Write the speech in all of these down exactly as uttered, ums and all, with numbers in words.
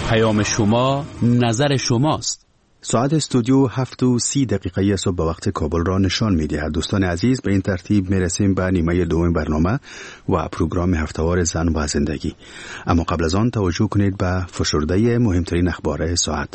پیام شما، نظر شماست. ساعت استودیو هفت و سی دقیقه صبح به وقت کابل را نشان می‌دهد. دوستان عزیز، به این ترتیب میرسیم به نیمه دوم برنامه و پروگرام هفته‌وار زن و زندگی. اما قبل از آن توجه کنید به فشرده مهمترین اخبار ساعت.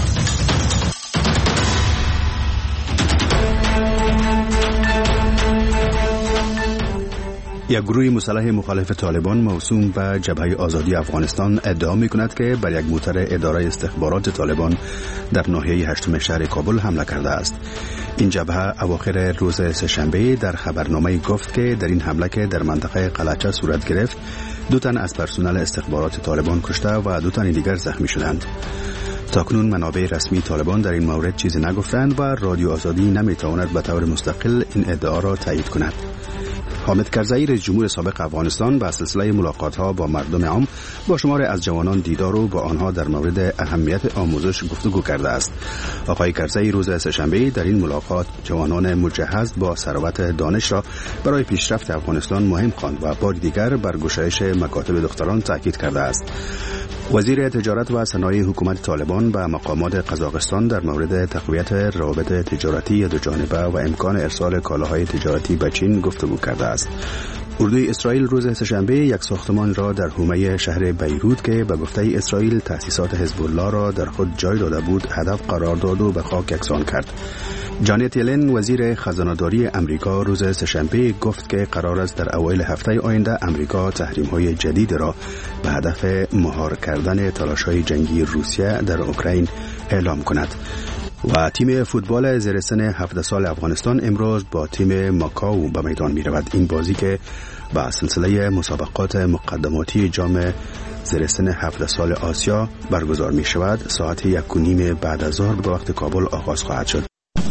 یک گروه مسلح مخالف طالبان موسوم به جبهه آزادی افغانستان ادعا می‌کند که بر یک موتر اداره استخبارات طالبان در ناحیه هشتم شهر کابل حمله کرده است. این جبهه اواخر روز سه‌شنبه در خبرنامه گفت که در این حمله که در منطقه قلعچه صورت گرفت، دو تن از پرسنل استخبارات طالبان کشته و دو تن دیگر زخمی شدند. تاکنون منابع رسمی طالبان در این مورد چیزی نگفتند و رادیو آزادی نمی‌تواند به طور مستقل این ادعا را تایید کند. حامد کرزئی رئیس جمهور سابق افغانستان به سلسله ملاقات‌ها با مردم عام با شمار از جوانان دیدار و با آنها در مورد اهمیت آموزش گفتگو کرده است. آقای کرزئی روز سه‌شنبه در این ملاقات جوانان مجهز با ثروت دانش را برای پیشرفت افغانستان مهم خواند و بار دیگر بر گشایش مکاتب دختران تاکید کرده است. وزیر تجارت و صنایع حکومت طالبان به مقامات قزاقستان در مورد تقویت روابط تجارتی دوجانبه و امکان ارسال کالاهای تجارتی به چین گفتگو کرده است. اردوی اسرائیل روز سه‌شنبه یک ساختمان را در حومه شهر بیروت که به گفته اسرائیل تأسیسات حزب الله را در خود جای داده بود هدف قرار داد و به خاک یکسان کرد. جانت یلن وزیر خزانه‌داری امریکا روز سه‌شنبه گفت که قرار است در اوایل هفته آینده امریکا تحریم‌های جدید را به هدف مهار کردن تلاش‌های جنگی روسیه در اوکراین اعلام کند. و تیم فوتبال زیر سن هفده سال افغانستان امروز با تیم ماکاو به میدان می رود. این بازی که با سلسله مسابقات مقدماتی جام زیر سن هفده سال آسیا برگزار می شود ساعت یک و نیم بعد از ظهر به وقت کابل آغاز خواهد شد.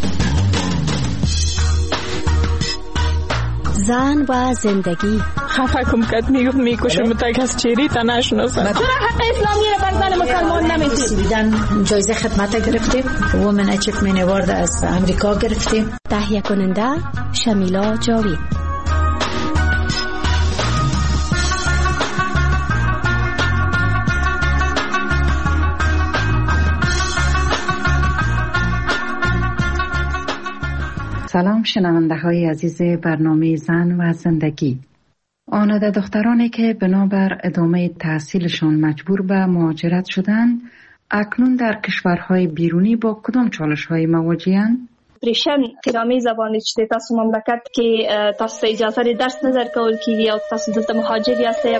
زن و زندگی. خفه کم کت میگفت میکشه متک از چیری تا نشناسن. چرا حق اسلامی را بر زن مسلمان نمیدید؟ دیدن جایزه خدمت گرفتیم، وومن اچیومنت اوارد از امریکا گرفتیم. تهیه کننده شمیلا جاوید. سلام شنونده های عزیز برنامه زن و زندگی. آناده دخترانی که بنابر ادامه تحصیلشان مجبور به مهاجرت شدند، اکنون در کشورهای بیرونی با کدام چالش های مواجه‌اند؟ پریشن تیرامی زبانی چطه تاسو مملکت که تاسو اجازه درس نظر کول کی یا تاسو دلته مهاجر یاستئ.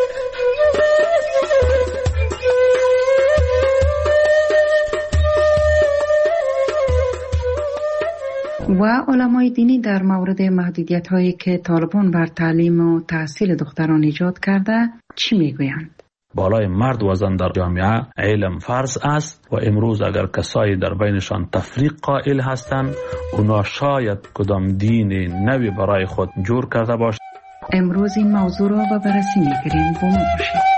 و علمای دینی در مورد محدودیت هایی که طالبان بر تعلیم و تحصیل دختران ایجاد کرده چی میگویند؟ بالای مرد و زن در جامعه علم فرض است و امروز اگر کسایی در بینشان تفریق قائل هستند اونا شاید کدام دین نوی برای خود جور کرده باشد. امروز این موضوع را به بررسی میگیریم. با ما باشید.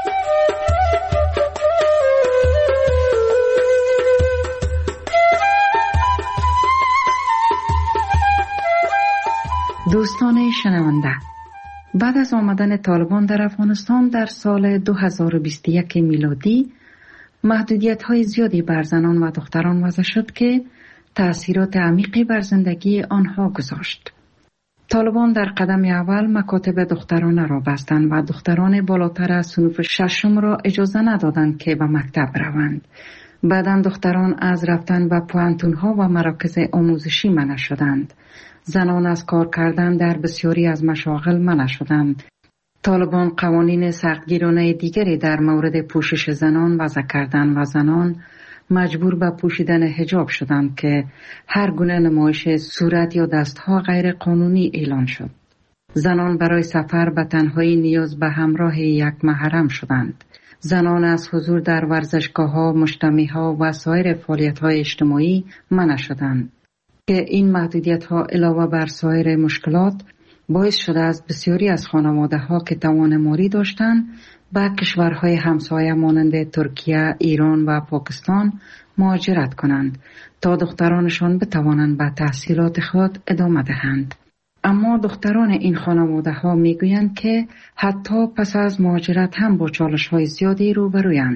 دوستان شنونده، بعد از آمدن طالبان در افغانستان در سال دو هزار و بیست و یک میلادی محدودیت‌های زیادی بر زنان و دختران وضع شد که تأثیرات عمیقی بر زندگی آنها گذاشت. طالبان در قدم اول مکاتب دخترانه را بستند و دختران بالاتر از صنف ششم را اجازه ندادند که به مکتب روند. بعداً دختران از رفتن به پوهنتون‌ها و مراکز آموزشی منع شدند. زنان از کار کردن در بسیاری از مشاغل منع شدند. طالبان قوانین سختگیرانه دیگری در مورد پوشش زنان وضع کردند و زنان مجبور به پوشیدن حجاب شدند که هر گونه نمایش صورت یا دستها غیر قانونی اعلان شد. زنان برای سفر به تنهایی نیاز به همراه یک محرم شدند. زنان از حضور در ورزشگاه‌ها، مجتمع‌ها و سایر فعالیت‌های اجتماعی منع شدند که این محدودیت‌ها علاوه بر سایر مشکلات باعث شده است بسیاری از خانواده‌ها که توان مالی داشتند به کشورهای همسایه مانند ترکیه، ایران و پاکستان مهاجرت کنند تا دخترانشان بتوانند به تحصیلات خود ادامه دهند. اما دختران این خانواده‌ها میگویند که حتی پس از مهاجرت هم با چالش‌های زیادی روبرویند.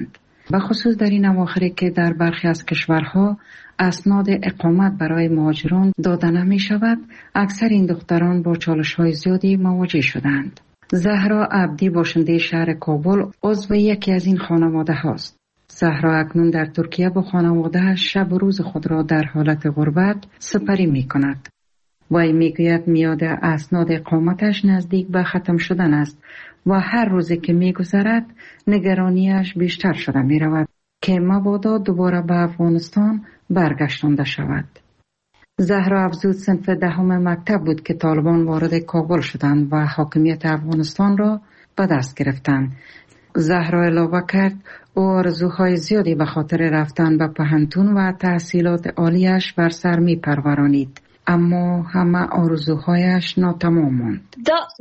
به خصوص در این اواخر که در برخی از کشورها اسناد اقامت برای مهاجران داده نمی شود، اکثر این دختران با چالش های زیادی مواجه شدند. زهرا عبدی باشنده شهر کابل عضو یکی از این خانواده هاست. زهرا اکنون در ترکیه با خانواده شب و روز خود را در حالت غربت سپری می کند. وی می گوید میاد اسناد اقامتش نزدیک به ختم شدن است و هر روزی که می گذرد نگرانیش بیشتر شده می رود که مبادا دوباره به افغانستان برگشتانده شود. زهرا افزود صنف دهم مکتب بود که طالبان وارد کابل شدند و حاکمیت افغانستان را به دست گرفتند. زهرا علاوه کرد او آرزوهای زیادی به خاطر رفتن به پوهنتون و تحصیلات عالیش بر سر می پرورانید، اما همه آرزوهایش ناتمام ماند.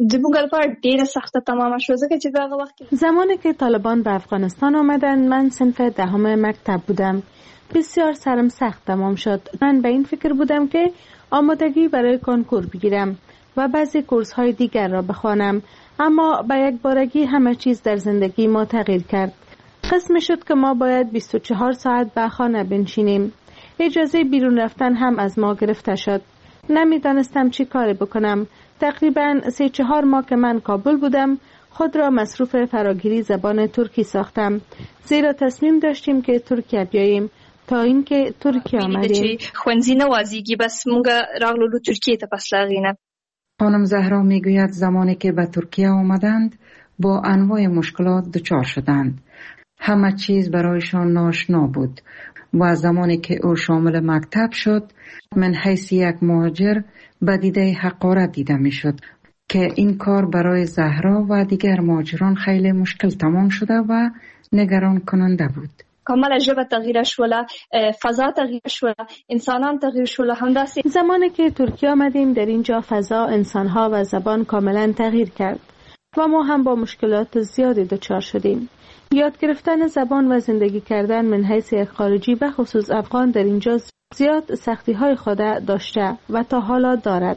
زمانی که طالبان به افغانستان آمدند من صنف دهم مکتب بودم. بسیار سرم سخت تمام شد. من به این فکر بودم که آمادگی برای کنکور بگیرم و بعضی کورس های دیگر را بخوانم، اما به یک بارگی همه چیز در زندگی ما تغییر کرد. قسم شد که ما باید بیست و چهار ساعت به خانه بنشینیم. اجازه بیرون رفتن هم از ما گرفته شد. نمیدانستم چی کاری بکنم. تقریبا سه چهار ماه که من کابل بودم خود را مصروف فراگیری زبان ترکی ساختم، زیرا تصمیم داشتیم که ترکیه بیاییم. تا اینکه ترکیه آمدیم. خوانزی نوازیگی بس مونگا راغلو ترکیه تا پس لاغینه. خانم زهرا میگوید زمانی که به ترکیه آمدند با انواع مشکلات دچار شدند. همه چیز برایشان ناآشنا بود و زمانی که او شامل مکتب شد من حیث یک مهاجر به دیده حقارت دیده می شد که این کار برای زهرا و دیگر مهاجران خیلی مشکل تمام شده و نگران کننده بود. کاملا ژبه تغییر شوله، فضا تغییر شوله، انسانان تغییر شوله. همداسي زمانی که ترکیه آمدیم در اینجا فضا، انسانها و زبان کاملا تغییر کرد و ما هم با مشکلات زیادی دچار شدیم. یاد گرفتن زبان و زندگی کردن من حیث یک خارجی به خصوص افغان در اینجا زیاد سختی های خود داشته و تا حالا دارد.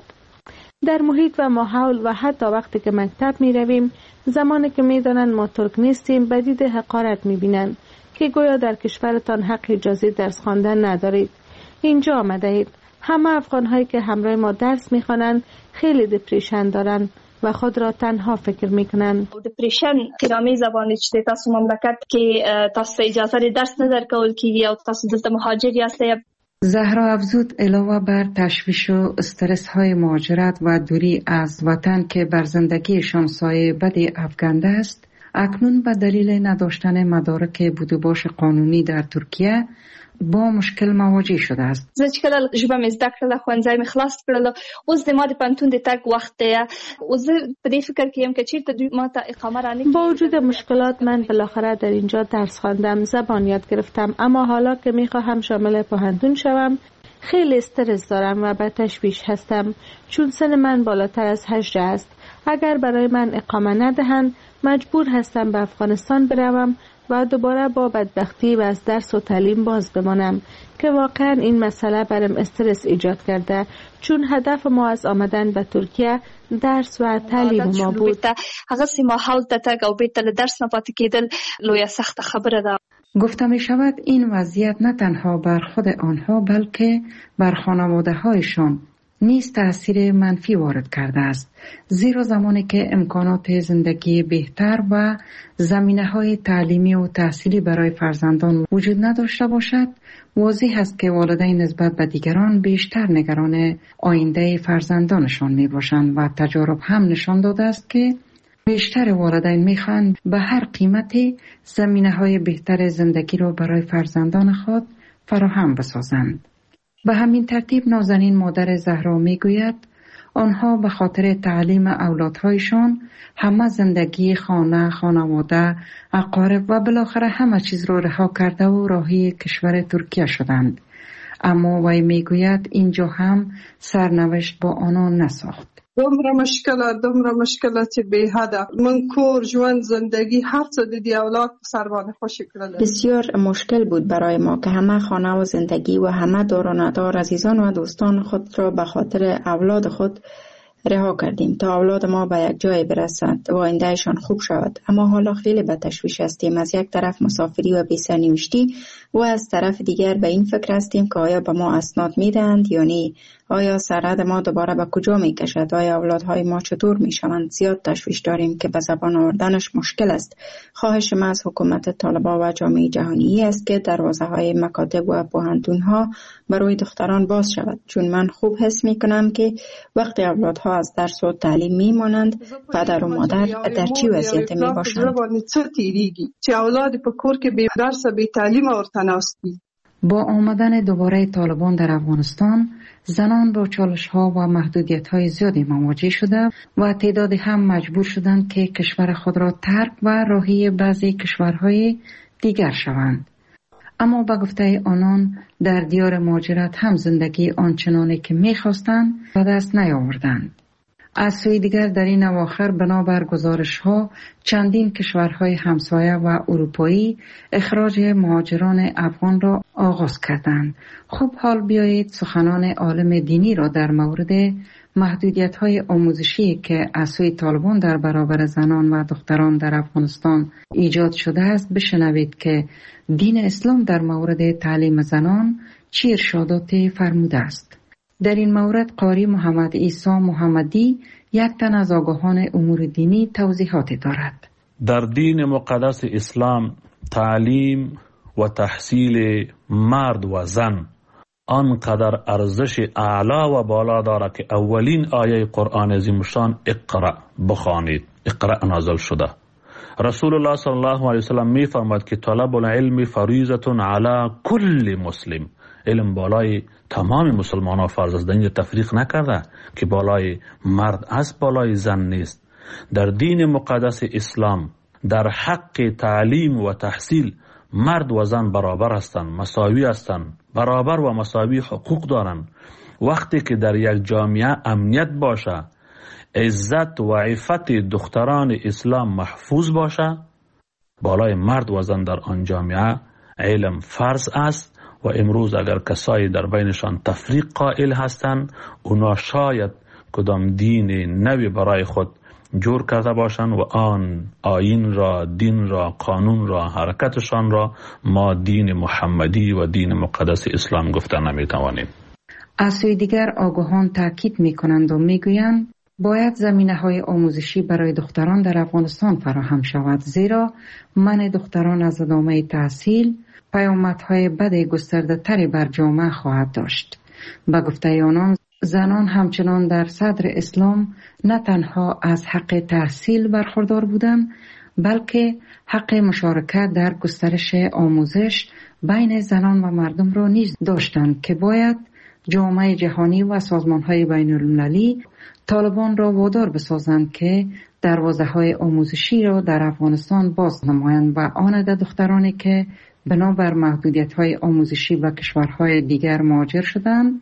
در محیط و ماحول و حتی وقتی که مکتب می رویم، زمانی که می دانند ما ترک نیستیم به دید حقارت می بینند که گویا در کشورتان حق اجازه درس خواندن ندارید. اینجا آمده اید. همه افغان هایی که همراه ما درس می خوانند خیلی دپریشن دارند و خود را تنها فکر می کنند. دپریشن قیامی زبانی چه تاسو مملکت که تاسو اجازه درس ندار کول کیږي او تاسو دلته مهاجر یاستئ. زهرا افزود علاوه بر تشویش و استرس های مهاجرت و دوری از وطن که بر زندگیشان سایه بدی افکنده است، اکنون به دلیل نداشتن مدارک بودوباش قانونی در ترکیه با مشکل مواجه شده است. زه چې کله ژبه مې زده کړله، ښوونځی مې خلاص کړله، اوس د ما د پوهنتون د تګ وخت دی. اوس زه په دې فکر کې یم که چېرته دوی ما ته اقامه رانکړي. با وجود مشکلات من بالاخره در اینجا درس خواندم، زبان یاد گرفتم، اما حالا که میخواهم شامل پوهنتون شوم خیلی استرس دارم و به تشویش هستم، چون سن من بالاتر از هجده است. اگر برای من اقامه ندهند مجبور هستم به افغانستان بروم و دوباره با بدبختی و از درس و تعلیم باز بمانم که واقعا این مسئله برام استرس ایجاد کرده، چون هدف ما از آمدن به ترکیه درس و تعلیم ما بود. هغه سیمه حال ته تک او بیت له درس نه پاتې کېدل لویه سخت خبره ده. گفته می شود این وضعیت نه تنها بر خود آنها بلکه بر خانواده هایشان نیز تأثیر منفی وارد کرده است، زیرا زمانی که امکانات زندگی بهتر و زمینه‌های تعلیمی و تحصیلی برای فرزندان وجود نداشته باشد، واضح است که والدین نسبت به دیگران بیشتر نگران آینده فرزندانشان می باشند و تجارب هم نشان داده است که بیشتر والدین می‌خواهند به هر قیمتی زمینه‌های بهتر زندگی را برای فرزندان خود فراهم بسازند. به همین ترتیب نازنین مادر زهرا میگوید آنها به خاطر تعلیم اولادهایشان همه زندگی، خانه، خانواده، اقارب و بالاخره همه چیز را رها کرده و راهی کشور ترکیه شدند. اما وی میگوید اینجا هم سرنوشت با آنها نساخت. دومره مشکلات دومره مشکلات بی حد من کور ژوند زندگی هر څه د دې اولاد سربانه خوشی کړل. بسیار مشکل بود برای ما که همه خانه و زندگی و همه دار و ندار عزیزان و دوستان خود را به خاطر اولاد خود رها کردیم تا اولاد ما به یک جای برسند و آیندهشان خوب شود. اما حالا خیلی به تشویش هستیم. از یک طرف مسافری و بی سرنوشتی و از طرف دیگر به این فکر هستیم که آیا به ما اسناد میدهند یا نه؟ آیا سرحد ما دوباره به کجا می کشد؟ آیا اولادهای ما چطور می شوند؟ زیاد تشویش داریم که به زبان آوردنش مشکل است. خواهش ما از حکومت طالبان و جامعه جهانی است که دروازه های مکاتب و پوهنتون ها برای دختران باز شود، چون من خوب حس می کنم که وقتی اولادها از درس و تعلیم می مانند، پدر و مادر در چی وضعیت می باشند؟ چه اولاد په کور کې بی درس بی تعلیم ورتناستی. با آمدن دوباره طالبان در افغانستان، زنان با چالش ها و محدودیت های زیادی مواجه شده و تعدادی هم مجبور شدند که کشور خود را ترک و راهی بعضی کشورهای دیگر شوند. اما با گفته آنان در دیار مهاجرت هم زندگی آنچنانی که می‌خواستند به دست نیاوردند. از سوی دیگر در این اواخر بنابر گزارش ها چندین کشورهای همسایه و اروپایی اخراج مهاجران افغان را آغاز کردند. خب حال بیایید سخنان عالم دینی را در مورد محدودیت های آموزشی که از سوی طالبان در برابر زنان و دختران در افغانستان ایجاد شده است بشنوید که دین اسلام در مورد تعلیم زنان چه ارشاداتی فرموده است. در این مورد قاری محمد عیسی محمدی یک تن از آگاهان امور دینی توضیحاتی دارد. در دین مقدس اسلام تعلیم و تحصیل مرد و زن آنقدر ارزش اعلا و بالا دارد که اولین آیه قرآن عظیم الشان اقرأ بخوانید. اقرأ نازل شده. رسول الله صلی الله علیه وسلم می فرماید که طلب العلم فریضه علی کل مسلم. علم بالای تمام مسلمان ها فرض است. اینجا تفریق نکرده که بالای مرد است بالای زن نیست. در دین مقدس اسلام در حق تعلیم و تحصیل مرد و زن برابر هستند، مساوی هستند، برابر و مساوی حقوق دارند. وقتی که در یک جامعه امنیت باشه، عزت و عفت دختران اسلام محفوظ باشه، بالای مرد و زن در آن جامعه علم فرض است. و امروز اگر کسایی در بینشان تفریق قائل هستند، اونا شاید کدام دین نوی برای خود جور کرده باشند و آن آیین را، دین را، قانون را، حرکتشان را ما دین محمدی و دین مقدس اسلام گفته نمیتوانیم. از سوی دیگر آگاهان تاکید میکنند و میگویند باید زمینه های آموزشی برای دختران در افغانستان فراهم شود، زیرا منع دختران از ادامه تحصیل پیامدهای بد گسترده تری بر جامعه خواهد داشت. با گفته آنان زنان همچنان در صدر اسلام نه تنها از حق تحصیل برخوردار بودند، بلکه حق مشارکت در گسترش آموزش بین زنان و مردم را نیز داشتند که باید جامعه جهانی و سازمان‌های بین‌المللی طالبان را وادار بسازند که دروازه‌های آموزشی را در افغانستان باز نمایند و آن در دخترانی که بنابر محدودیت‌های آموزشی و کشورهای دیگر مهاجر شدند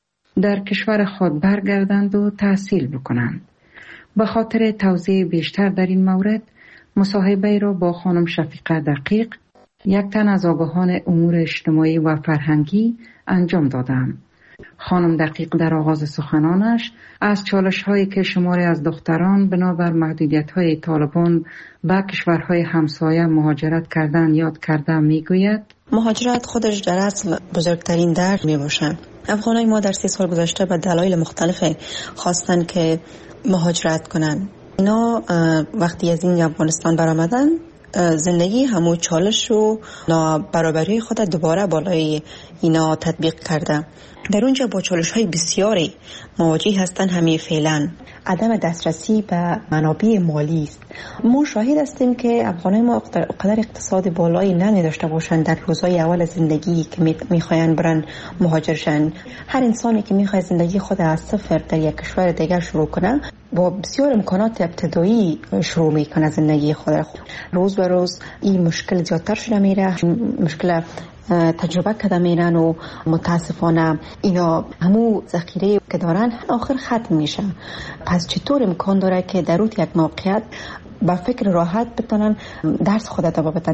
در کشور خود برگردند و تحصیل بکنند. به خاطر توضیح بیشتر در این مورد مصاحبه را با خانم شفیقه دقیق، یک تن از آگاهان امور اجتماعی و فرهنگی انجام دادم. خانم دقیق در آغاز سخنانش از چالش هایی که شماری از دختران بنابر محدودیت های طالبان به کشورهای همسایه مهاجرت کردن یاد کرده می گوید مهاجرت خودش در اصل بزرگترین درد می باشد. افغانای ما در سی سال گذشته به دلایل مختلف خواستن که مهاجرت کنن. اینا وقتی از این افغانستان برآمدن زندگی همون چالش و نابرابری خود دوباره بالای اینا تطبیق کرده. در اونجا با چالش های بسیاری مواجه هستن. همه فعلا عدم دسترسی به منابع مالی است. ما شاهد هستیم که افغانای ما قدر اقتصاد بالایی نمی داشته باشند در روزهای اول زندگی که میخواین برن مهاجر شن. هر انسانی که میخواد زندگی خود از صفر در یک کشور دیگر شروع کنه با بسیار امکانات ابتدایی شروع میکنه زندگی خود. روز به روز این مشکل زیادتر شده میره، مشکل تجربه کرده میرن و متاسفانه اینا همو ذخیره که دارن آخر ختم میشه. پس چطور امکان داره که در روز یک موقعیت با فکر راحت بتونن درس خود ادامه بدن؟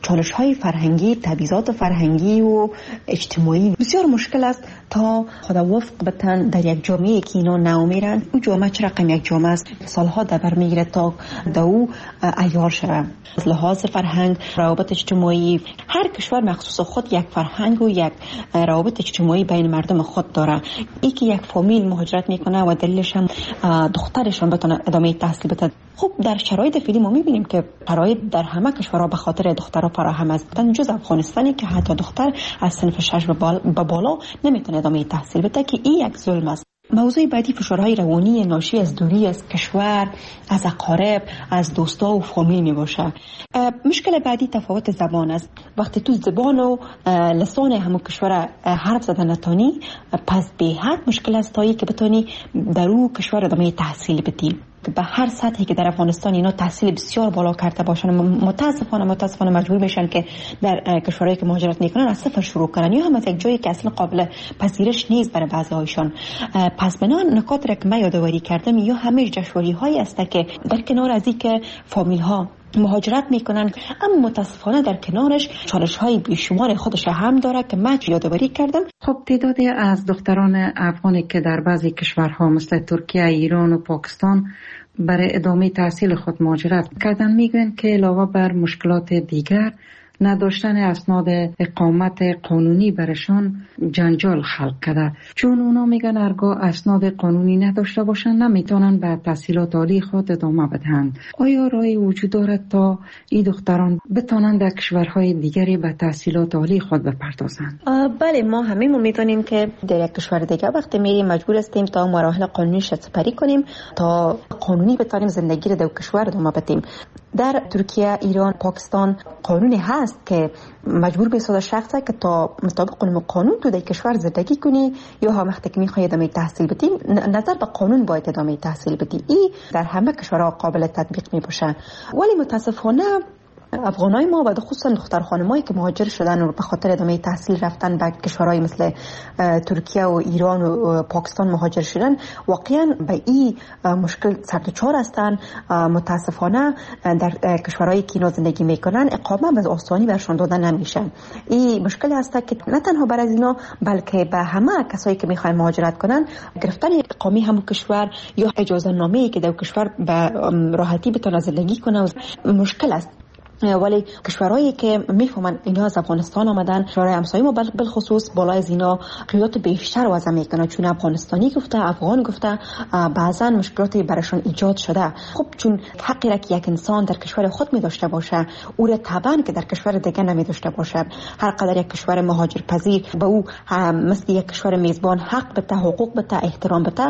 چالش های فرهنگی، تبعیضات فرهنگی و اجتماعی بسیار مشکل است تا خدا وفق بتن در یک جامعه که اینا نو میرن. اون جامعه چه رقم یک جامعه است سالها در بر میگیره تا دو عیار شود. از لحاظ فرهنگ، روابط اجتماعی، هر کشور مخصوص خود یک فرهنگ و یک روابط اجتماعی بین مردم خود داره. ای که یک فامیل مهاجرت میکنه و دلیلش هم دخترشون بتونه ادامه تحصیل بده. خب در شرایط فعلی ما میبینیم که شرایط در همه کشورها به خاطر دخترها فراهم است، جز افغانستانی که حتی دختر از صنف شش به بالا نمیتونه ادامه تحصیل بده که این یک ظلم است. موضوع بعدی فشارهای روانی ناشی از دوری از کشور، از اقارب، از دوستا و فامیل می باشه. مشکل بعدی تفاوت زبان است. وقتی تو زبان و لسان همون کشور حرف زدن نتانی، پس به حد مشکل است تایی که بتونی در اون کشور ادامه تحصیل بدی. به هر سطحی که در افغانستان اینا تحصیل بسیار بالا کرده باشن، متاسفانه متاسفانه مجبور میشن که در کشورهایی که مهاجرت میکنن از صفر شروع کنن، یا هم از یک جایی که اصلا قابل پذیرش نیست برای بعضی هایشان. پس بنا نکات را که من یادآوری کردم یا همه جشنواری هایی است که در کنار از این که فامیل ها مهاجرت میکنن، اما متاسفانه در کنارش چالش های بیشمار خودش هم داره که من یادآوری کردم. خب تعدادی از دختران افغانی که در بعضی کشورها مثل ترکیه، ایران و پاکستان برای ادامه تحصیل خود مهاجرت کردن میگویند که علاوه بر مشکلات دیگر، نداشتن اسناد اقامت قانونی برشان جنجال خلق کرده، چون اونا میگن هرگاه اسناد قانونی نداشته باشن نمیتونن به تحصیلات عالی خود ادامه بدهند. آیا راهی وجود دارد تا این دختران بتونن در کشورهای دیگری به تحصیلات عالی خود بپردازند؟ بله، ما همه ما میدونیم که در یک کشور دیگه وقتی میریم مجبور هستیم تا مراحل قانونیش سپری کنیم تا قانونی بتونیم زندگی رو در کشور ادامه بدیم. در ترکیه، ایران، پاکستان قانونی هست که مجبور بسازه شخصه که تا مطابق قانون تو در کشور زندگی کنی یا هم وقتی که میخوای ادامه تحصیل بدی نظر به قانون باید ادامه تحصیل بدی. این در همه کشورها قابل تطبیق میباشه. ولی متاسفانه افغانای ما و خصوصا دختر خانمایی که مهاجر شدن و به خاطر ادامه تحصیل رفتن به کشورهای مثل ترکیه و ایران و پاکستان مهاجر شدن، واقعا به این مشکل سردچار هستن. متاسفانه در کشورهایی که اینا زندگی میکنن اقامه به آسانی برشان داده نمیشه. این مشکل هست که نه تنها برای اینا بلکه به همه کسایی که میخوان مهاجرت کنن گرفتن اقامه همون کشور یا اجازه نامه‌ای که در کشور به راحتی بتونه زندگی کنه مشکل است. ولی کشورهایی که میفهمن اینا از افغانستان آمدن، کشورهای همسایه ما بالخصوص بالای از اینا قیودات بیشتر وضع میکنن، چون افغانستانی گفته، افغان گفته، بعضا مشکلاتی براشون ایجاد شده. خب چون حقی را که یک انسان در کشور خود می داشته باشه او را طبعا که در کشور دیگه نمی داشته باشه. هر قدر یک کشور مهاجر پذیر به او مثل یک کشور میزبان حق بده، حقوق بده، احترام بده.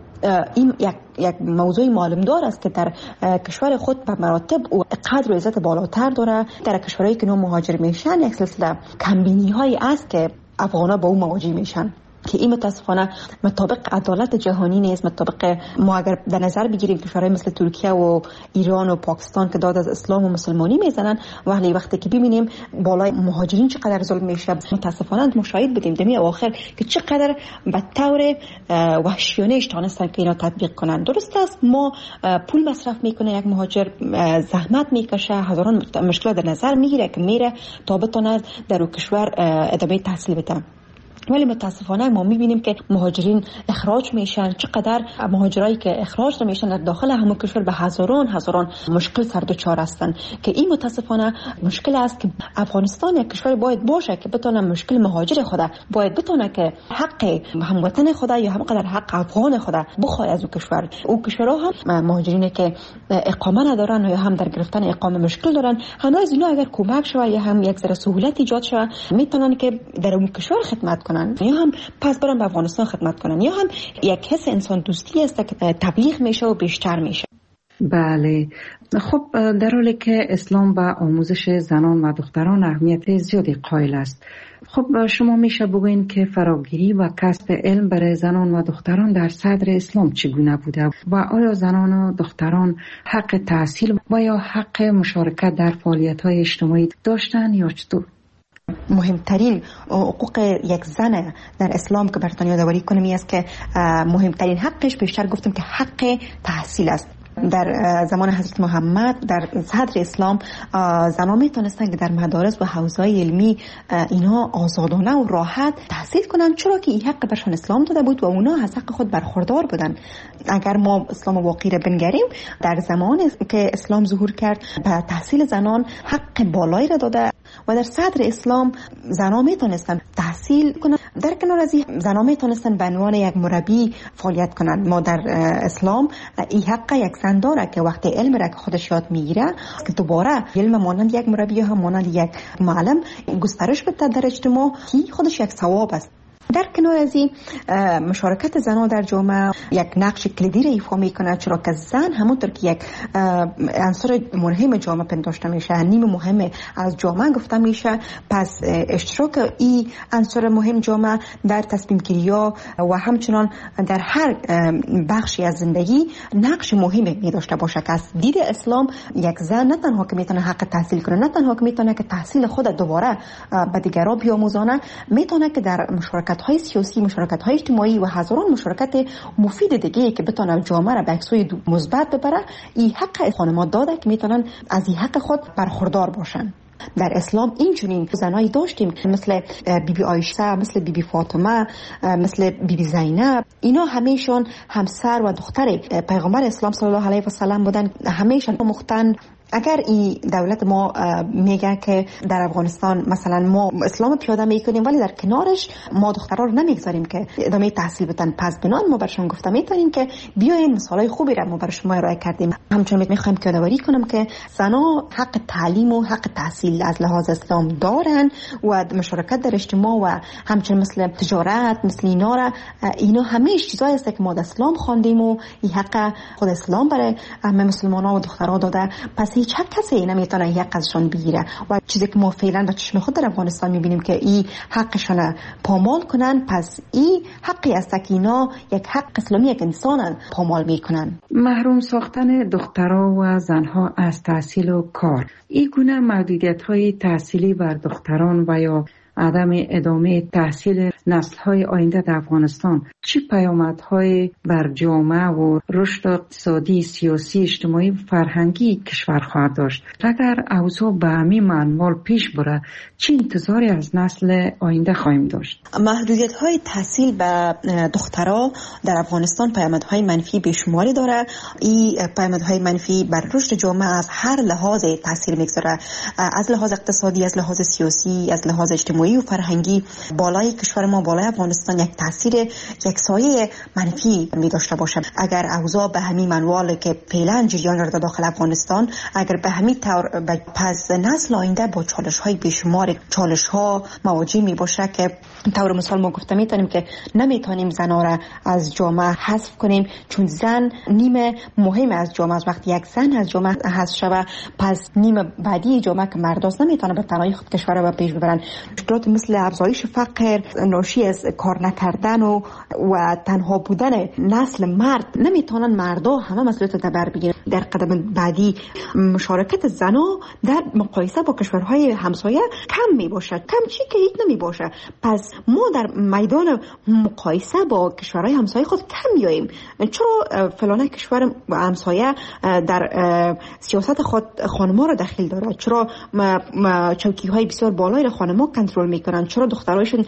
این یک یک موضوع معلوم دار است که در کشور خود به مراتب و قدر و عزت بالاتر داره. در کشورهایی که نو مهاجر میشن یک سلسله کمبینی هایی است که افغانا با اون مواجه میشن که این متاسفانه مطابق عدالت جهانی نیست. مطابق ما اگر در نظر بگیریم کشورهای مثل ترکیه و ایران و پاکستان که داد از اسلام و مسلمانی میزنن، ولی وقتی که ببینیم بالای مهاجرین چقدر ظلم میشه متاسفانه مشاهد بدیم دمی آخر که چقدر به طور وحشیانه اشتانستن که اینا تطبیق کنن. درست است ما پول مصرف میکنه یک مهاجر، زحمت میکشه، هزاران مشکلات در نظر میگیره که میره تا بتونه در اون کشور ادامه تحصیل بده. ولی متاسفانه ما میبینیم که مهاجرین اخراج میشن. چقدر مهاجرایی که اخراج نمیشن در داخل همون کشور به هزاران هزاران مشکل سر دچار هستن که این متاسفانه مشکل است که افغانستان یک کشور باید باشه که بتونه مشکل مهاجر خود باید بتونه که حق هموطن خود یا هم قدر حق افغان خود بخواد از اون کشور. اون کشورها هم مهاجرینی که اقامه ندارن یا هم در گرفتن اقامه مشکل دارن، همه از اینا اگر کمک شود یا هم یک ذره سهولت ایجاد شود میتونن که در اون کشور خدمت کنن یا هم پس برن به افغانستان خدمت کنن یا هم یک حس انسان دوستی است که تبلیغ میشه و بیشتر میشه. بله، خب در حالی که اسلام به آموزش زنان و دختران اهمیت زیادی قائل است، خب شما میشه بگوین که فراگیری و کسب علم برای زنان و دختران در صدر اسلام چگونه بوده و آیا زنان و دختران حق تحصیل و یا حق مشارکت در فعالیت‌های اجتماعی داشتن یا چطور؟ مهمترین حقوق یک زن در اسلام که براتون یادآوری کنم این است که مهمترین حقش بیشتر گفتم که حق تحصیل است. در زمان حضرت محمد در صدر اسلام زنان میتونستن که در مدارس و حوزه‌های علمی اینها آزادانه و راحت تحصیل کنن، چرا که این حق برشان اسلام داده بود و اونا از حق خود برخوردار بودن. اگر ما اسلام واقعی را بنگریم، در زمانی که اسلام ظهور کرد به تحصیل زنان حق بالایی را داده و در صدر اسلام زنان میتونستن تحصیل کنن. در کنار از این زنان میتونستن به عنوان یک مربی فعالیت کنن. ما در اسلام این حق یک زن داره که وقتی علم را که خودش یاد میگیره که دوباره علم مانند یک مربی هم مانند یک معلم گسترش بده در اجتماع، که خودش یک ثواب است. در کنار از این مشارکت زنان در جامعه یک نقش کلیدی را ایفا میکنه، چرا که زن همونطور که یک عنصر مهم جامعه پنداشته میشه، نیم مهم از جامعه گفته میشه، پس اشتراک این عنصر مهم جامعه در تصمیم گیری ها و همچنان در هر بخشی از زندگی نقش مهمی می داشته باشه. که از دید اسلام یک زن نه تنها که میتونه حق تحصیل کنه، نه تنها که میتونه که تحصیل خود دوباره به دیگران بیاموزانه، میتونه که در مشارکت های سیاسی، مشارکت های اجتماعی و هزاران مشارکت مفید دیگه که بتونه جامعه را به سوی مثبت ببره، این حق خانم‌ها داده که میتونن از این حق خود برخوردار باشن. در اسلام این چنین زنایی داشتیم مثل بی بی عایشه، مثل بی بی فاطمه، مثل بی بی زینب. اینا همیشون همسر و دختر پیغمبر اسلام صلی الله علیه و سلم بودن، همیشون مختن. اگر این دولت ما میگه که در افغانستان مثلا ما اسلام پیاده میکنیم ولی در کنارش ما دخترها رو نمیگذاریم که ادامه تحصیل بدن، پس بنان ما برشون گفته میتونیم که بیاین مثالای خوبی را ما برای شما ارائه کردیم. همچنین میخوایم که یادآوری کنم که زنها حق تعلیم و حق تحصیل از لحاظ اسلام دارن و مشارکت در اجتماع و همچنین مثل تجارت، مثل اینا را، اینا همه چیزایی است که ما در اسلام خواندیم و این حق خود اسلام برای همه مسلمان‌ها و دخترها داده. پس هیچ کسی نمیتونه یک ازشان بگیره و چیزی که ما فعلا به چشم خود در افغانستان میبینیم که این حقشان پامال کنن، پس این حقی است که اینا یک حق اسلامی یک انسان پامال میکنن. محروم ساختن دخترها و زنها از تحصیل و کار، این گونه محدودیت های تحصیلی بر دختران و یا عدم ادامه تحصیل نسل‌های آینده در افغانستان چه پیامدهای بر جامعه و رشد اقتصادی، سیاسی، اجتماعی و فرهنگی کشور خواهد داشت؟ اگر اوضاع به همین منوال پیش بره چه انتظاری از نسل آینده خواهیم داشت؟ محدودیت‌های تحصیل به دخترها در افغانستان پیامدهای منفی بیشماری داره. این پیامدهای منفی بر رشد جامعه از هر لحاظ تاثیر میگذاره، از لحاظ اقتصادی، از لحاظ سیاسی، از لحاظ اجتماعی و فرهنگی. بالای کشور ما، بالای افغانستان یک تاثیر یک سایه منفی می داشته باشه. اگر اوضاع به همین منوال که فعلا جریان را داخل افغانستان اگر به همین طور پس نسل آینده با چالش های بیشمار، چالش ها مواجه می باشه که طور مثال ما گفته میتونیم که نمیتونیم زنها را از جامعه حذف کنیم، چون زن نیم مهم از جامعه است. وقتی یک زن از جامعه حذف شود، پس نیم بعدی جامعه که مرداست نمیتونه به تنهایی خود کشور را به پیش ببرن. مشکلات مثل افزایش فقر، ناشی از کار نکردن و و تنها بودن نسل مرد، نمیتونن مردا همه مسئولیت رو بر بگیرن. در قدم بعدی مشارکت زنها در مقایسه با کشورهای همسایه کم می باشد، کم چی که هیچ نمی باشه. پس ما در میدان مقایسه با کشورهای همسایه خود کم میاییم. چرا فلانه کشور همسایه در سیاست خود خانم‌ها را دخیل داره؟ چرا چوکی‌های بسیار بالایی را خانم‌ها کنترل میکنن؟ چرا دخترایشون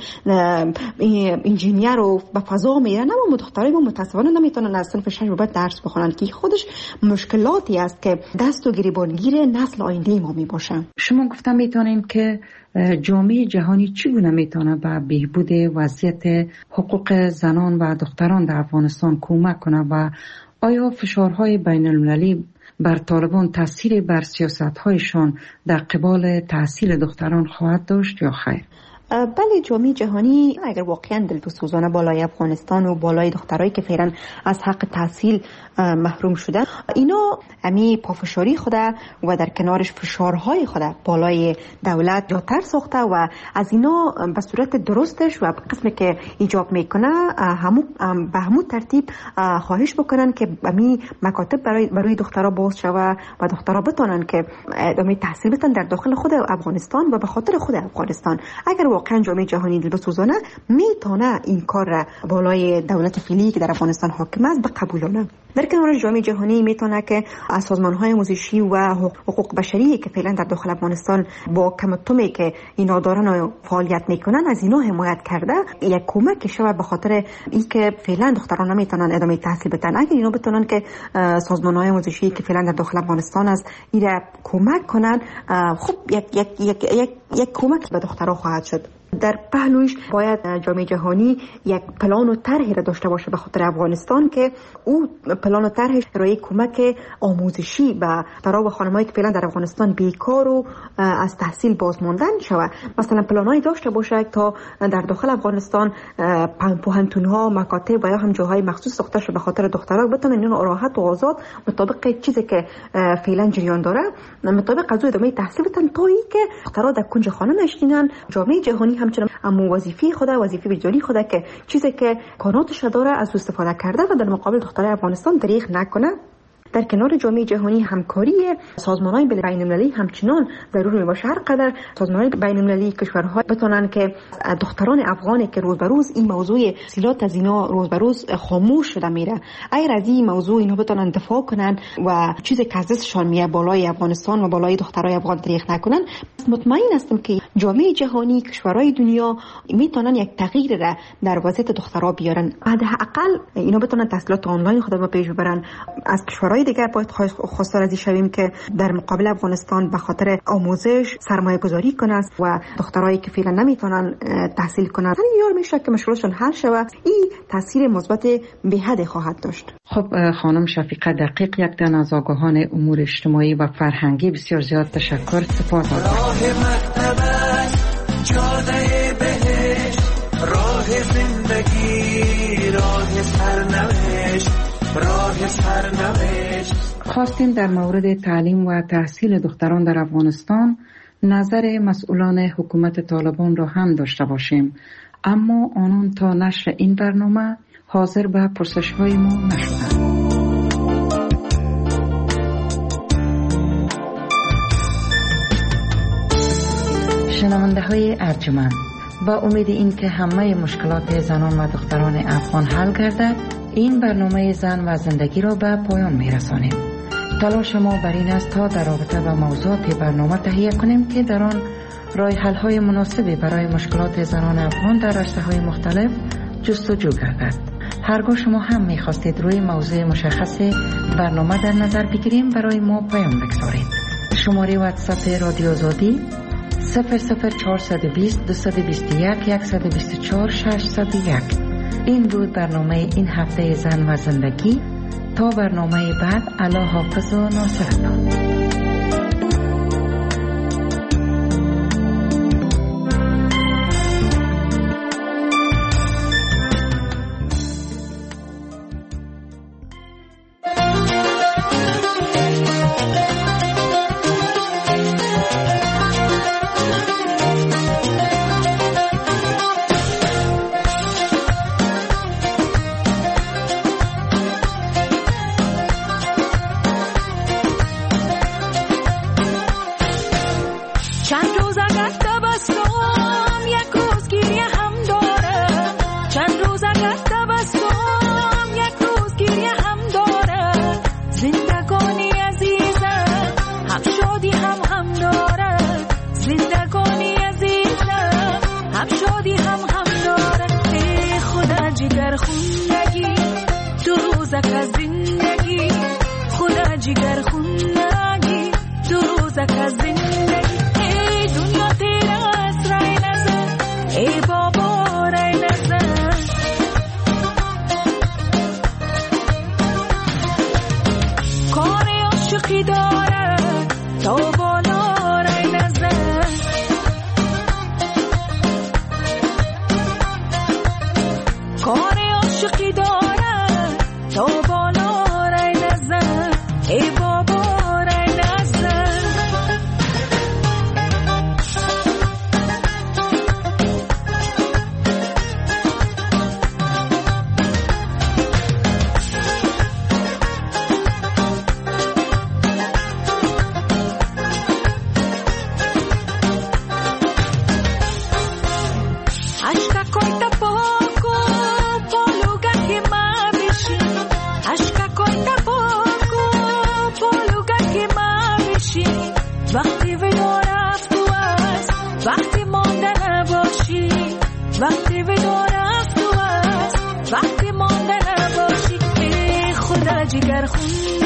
انجینیر رو به فضا میرن؟ اما دخترای ما متاسفانه نمیتونن از صنف شش بعد درس بخونن، که خودش مشکلاتی است که دست و گریبانگیر نسل آینده ما میباشه. شما گفتم میتونیم که جامعه جهانی چگونه میتونه به بهبود وضعیت حقوق زنان و دختران در افغانستان کمک کنه و آیا فشارهای بین المللی بر طالبان تاثیر بر سیاست‌هایشان در قبال تحصیل دختران خواهد داشت یا خیر؟ بله، جامعه جهانی اگر واقعا دلسوزانه بالای افغانستان و بالای دخترایی که فعلا از حق تحصیل محروم شدن، اینا امی پافشاری خوده و در کنارش فشارهای خوده بالای دولت جاتر ساخته و از اینا به صورت درستش و قسمی که ایجاب میکنه همو به همون ترتیب خواهش بکنن که امی مکاتب برای برای دخترها باز شوه و دخترها بتونن که ادامه تحصیل بدن در داخل خود افغانستان و به خاطر خود افغانستان. اگر واقعا جامعه جهانی دل بسوزانه میتونه این کار را بالای دولت فعلی که در افغانستان حاکم است بقبولانه. در کنار جامعه جهانی میتونه که از سازمان‌های آموزشی و حقوق بشری که فعلا در داخل افغانستان با کمتمی که اینا دارن فعالیت میکنن از اینا حمایت کرده یک کمک شود به خاطر اینکه فعلا دختران نمیتونن ادامه تحصیل بدن. اگر اینا بتونن که سازمان‌های آموزشی که فعلا در داخل افغانستان است اینا کمک کنن، خب یک یک یک یک, یک کمک به دخترها خواهد شد. در پهلوش باید جامعه جهانی یک پلان و طرحی را داشته باشه به خاطر افغانستان که او پلان و طرحش برای کمک آموزشی به برای خانمایی که فعلا در افغانستان بیکار و از تحصیل بازماندن شود. مثلا پلانایی داشته باشه تا در داخل افغانستان پوهنتون‌ها، مکاتب و یا هم جاهای مخصوص ساخته شده به خاطر دخترها بتونن اینو راحت و آزاد مطابق چیزی که فعلا جریان داره مطابق از ادامه تحصیل بدن تا اینکه دخترها در کنج خانه نشینن. جامعه جهانی همچنان اما وظیفه خود وظیفه وجدانی خود که چیزی که کاناتش داره از استفاده کرده و در مقابل دخترای افغانستان دریغ نکنه. در کنار جامعه جهانی همکاری سازمان‌های بین‌المللی همچنان ضروری میباشه. هر قدر سازمان‌های بین‌المللی کشورها بتونن که دختران افغانی که روز به روز این موضوع تحصیلات از اینا روز به روز خاموش شده میره، اگر از این موضوع اینا بتونن دفاع کنن و چیزی که ازشان میاد بالای افغانستان و بالای دخترای افغان دریغ نکنن، مطمئن هستم که جامعه جهانی کشورهای دنیا میتونن یک تغییر را در وضعیت دخترها بیارن. حداقل اینا بتونن تحصیلات آنلاین خود رو پیش ببرن. از کشورهای دیگر باید خواستار از این شویم که در مقابل افغانستان به خاطر آموزش سرمایه گذاری کنند و دخترایی که فعلا نمیتونن تحصیل کنند یار میشه که مشکلشون حل شود. این تاثیر مثبت به حد خواهد داشت. خب خانم شفیقه دقیق یک دن از آگاهان امور اجتماعی و فرهنگی بسیار زیاد تشکر. سپاس گذارم. راه مکتبت جاده بهشت، راه زندگی، راه سرنوشت، راه سرنوشت. خواستیم در مورد تعلیم و تحصیل دختران در افغانستان نظر مسئولان حکومت طالبان را هم داشته باشیم، اما آنان تا نشر این برنامه حاضر به پرسش‌های ما نشدند. شنونده های ارجمند، با امید این که همه مشکلات زنان و دختران افغان حل گردد، این برنامه زن و زندگی را به پایان می رسانیم. تلاش ما بر این است تا در رابطه با موضوعات برنامه تهیه کنیم که در آن راه حل های مناسبی برای مشکلات زنان افغان در رشته های مختلف جستجو گردد. هرگاه شما هم می خواستید روی موضوع مشخص برنامه در نظر بگیریم، برای ما پیام بگذارید. شماره واتساپ رادیو آزادی صفر صفر چهارصد و بیست دویست و بیست و یک صد و بیست و چهار ششصد و یک. این بود برنامه این هفته زن و زندگی. تا برنامه بعد، الله حافظ و ناصرتان. जिगर खुन्नगी दो रोज़ा का जिंदगी وقتی ودا رفت تو است وقتی مانده نباشی وقتی ودا رفت تو است وقتی مانده نباشی ای خدا جگر خون